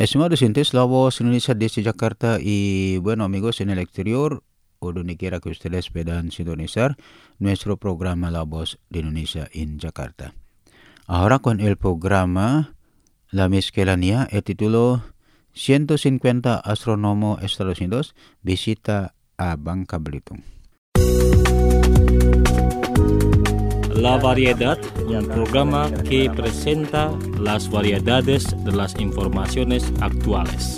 Estimados oyentes, la voz Indonesia desde Jakarta y bueno amigos en el exterior o donde quiera que ustedes puedan sintonizar nuestro programa La Voz de Indonesia en Jakarta. Ahora con el programa La Miscelánea, el título 150 astrónomos Estados Unidos visita a Bangka Belitung. La Variedad, un programa que presenta las variedades de las informaciones actuales.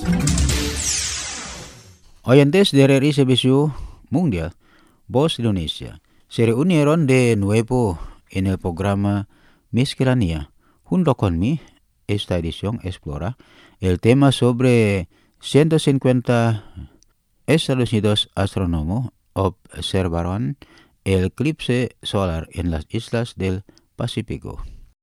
Oyentes del RRI Servicio Mundial, Voz Indonesia, se reunieron de nuevo en el programa Miscelánea. Junto conmigo, esta edición explora el tema sobre 150 Estados Unidos astrónomos observaron el eclipse solar en las islas del Pacífico.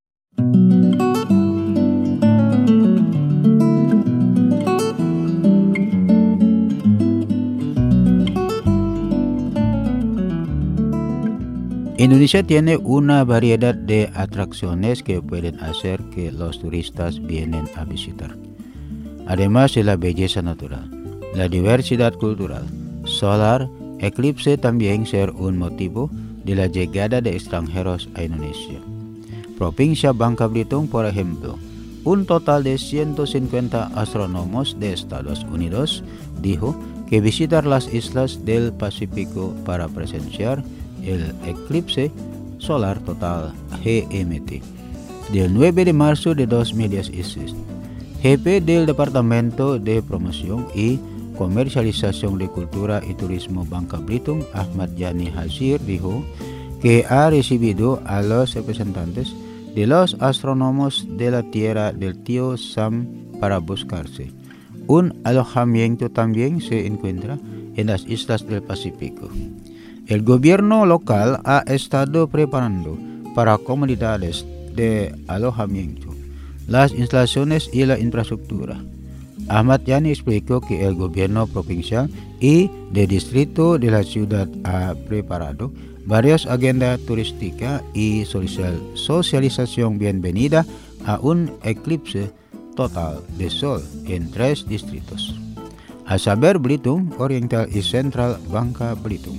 Indonesia tiene una variedad de atracciones que pueden hacer que los turistas vienen a visitar. Además de la belleza natural, la diversidad cultural, solar, eclipse también ser un motivo de la llegada de extranjeros a Indonesia. Provincia Bangka Belitung, por ejemplo, un total de 150 astrónomos de Estados Unidos dijo que visitar las islas del Pacífico para presenciar el eclipse solar total GMT del 9 de marzo de 2016. Jefe del Departamento de Promoción y Comercialización de Cultura y Turismo Bangka Belitung, Ahmad Yani Hazir, dijo que ha recibido a los representantes de los astrónomos de la Tierra del Tío Sam para buscarse. Un alojamiento también se encuentra en las islas del Pacífico. El gobierno local ha estado preparando para comunidades de alojamiento, las instalaciones y la infraestructura. Ahmad Yani explicó que el gobierno provincial y de distrito de la ciudad ha preparado varias agendas turísticas y socialización bienvenida a un eclipse total de sol en 3 distritos, a saber Belitung, Oriental y Central Bangka Belitung.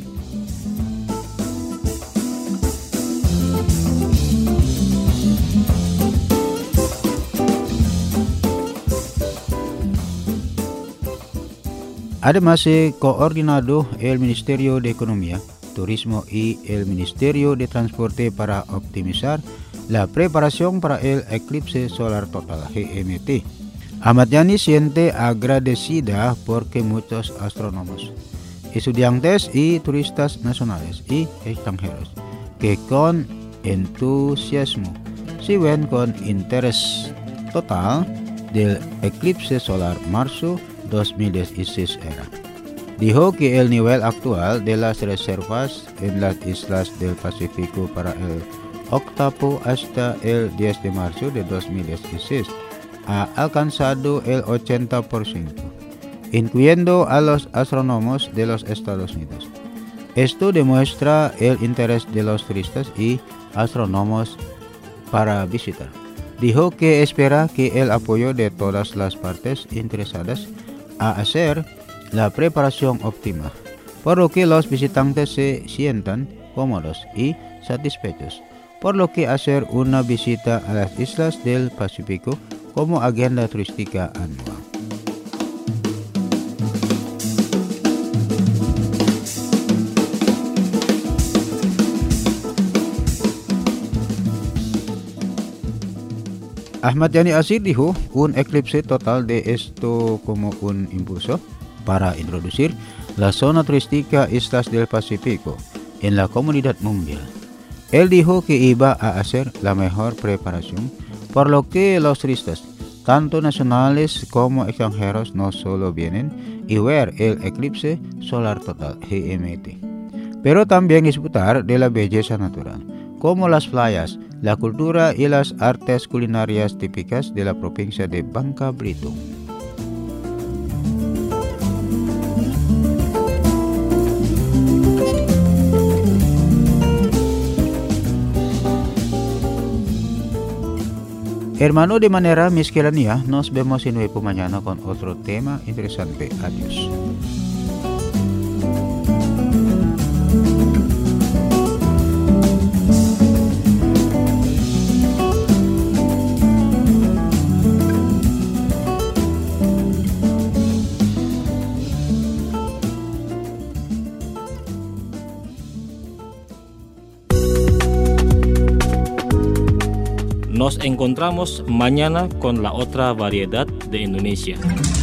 Además, se coordinado el Ministerio de Economía, Turismo y el Ministerio de Transporte para optimizar la preparación para el eclipse solar total GMT. Ahmad Yani siente agradecida porque muchos astrónomos, estudiantes y turistas nacionales y extranjeros que con entusiasmo siguen con interés total del eclipse solar marzo 2016 era. Dijo que el nivel actual de las reservas en las islas del Pacífico para el octavo hasta el 10 de marzo de 2016 ha alcanzado el 80%, incluyendo a los astrónomos de los Estados Unidos. Esto demuestra el interés de los turistas y astrónomos para visitar. Dijo que espera que el apoyo de todas las partes interesadas a hacer la preparación óptima, por lo que los visitantes se sientan cómodos y satisfechos, por lo que hacer una visita a las islas del Pacífico como agenda turística anual. Ahmad Yani Hazir dijo un eclipse total de esto como un impulso para introducir la zona turística Islas del Pacífico en la comunidad mundial. Él dijo que iba a hacer la mejor preparación, por lo que los turistas, tanto nacionales como extranjeros, no solo vienen y ver el eclipse solar total GMT, pero también disfrutar de la belleza natural, como las playas, la cultura y las artes culinarias típicas de la provincia de Bangka Belitung. Hermano, de manera miscelánea, nos vemos en nuevo mañana con otro tema interesante. Adiós. Nos encontramos mañana con la otra variedad de Indonesia.